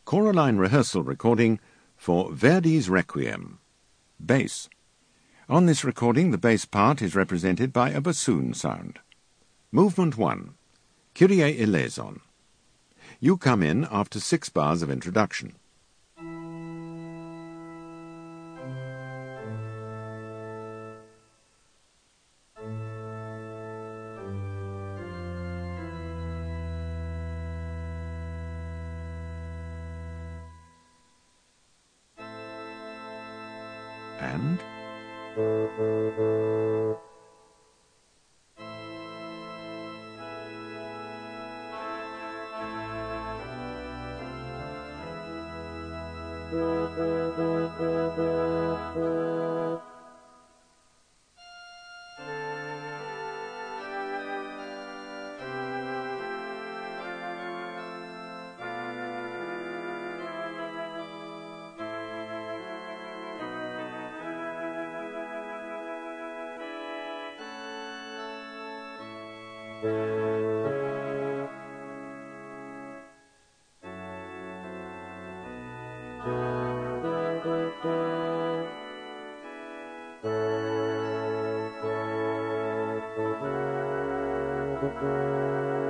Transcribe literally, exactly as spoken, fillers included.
Choraline rehearsal recording for Verdi's Requiem. Bass. On this recording, the bass part is represented by a bassoon sound. Movement one. Kyrie eleison. You come in after six bars of introduction. And Thank you.